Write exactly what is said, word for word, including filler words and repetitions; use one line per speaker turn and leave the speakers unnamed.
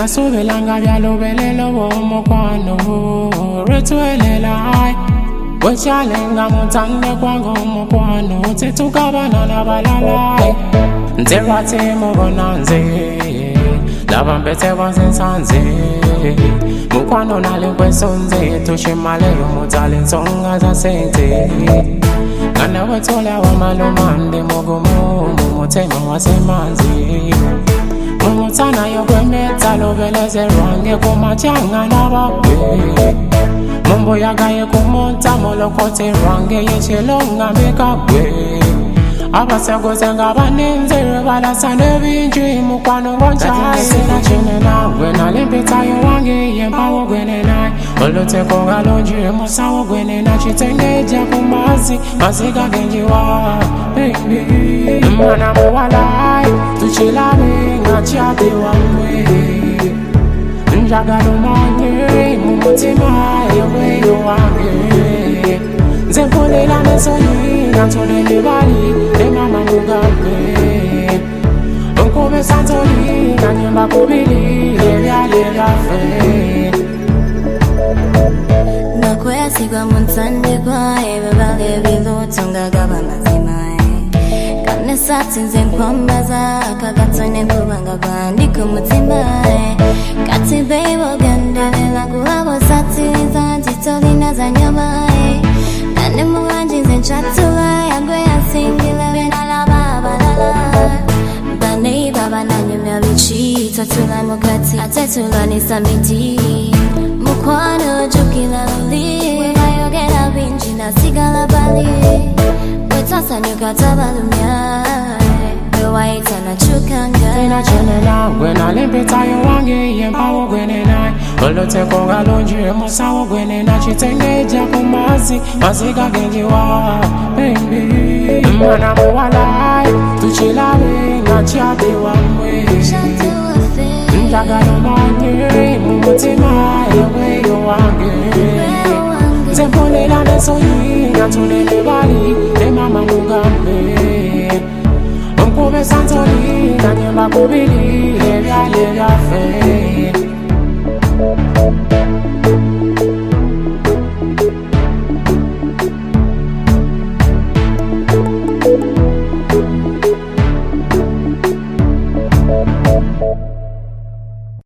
Nasobelanga byalobelelo bomukwano retwelela wechalenga mutande kwango mukwano tetukabana nabalala nterwate mubonanze labambete bazensanze mukwano nalikwesonze tushimaleyo mutale nsonga za sente ngana wetola wamalumande mugumu mumutema wasemanzi mumutana yogwemeta lobeleze rwange kumachanga nabawe Mumbo yagaye kumonta molokote rwange yechelonga mekagwe Abasego zenga banenze rebala sande binji mukwano ngonchai Sina chene nawe nalimpita yo wange yembawo gwene nai Olote konga lonji musawo gwene na chitengeja kumazi Maziga genjiwa baby Mana muwalai tuchilawe ngachiabe wamwe Njagalo manye mumutima yewe yo wange Zempolela nesoni nantole libali e mama mugambe Nkome santoli nanyemba kubili levya levya fe
Nakwea sigwa muntande kwa ebe bale bilo tonga gaba mazima Kane satinze nkwambaza kagatone kubanga bandi kumutima Kati bebo gandalela kuwabo satiliza titolina za nyama Nane muwanjize nchatula yagwe ya singila Benala baba lala Bane baba nanyumya bichi Tatula mugati atetula nisamiti Mukwano jukila luli Wayogela binji na sigala bali Wetasa nyuka balumya Waita na chukanga
Tena chene nawe nalimpita yo wange yembawo gwene nai Olote konga lonji musawo gwene na chitengeja kumazi Maziga genjiwa baby Mana muwalai tuchilawe ngachiabe wamwe Njagalo manye mumutima yewe yo wange Zempolela nesoni nantole bali e mama mugambe Nkube santoli nanyemba kubili levya levya fe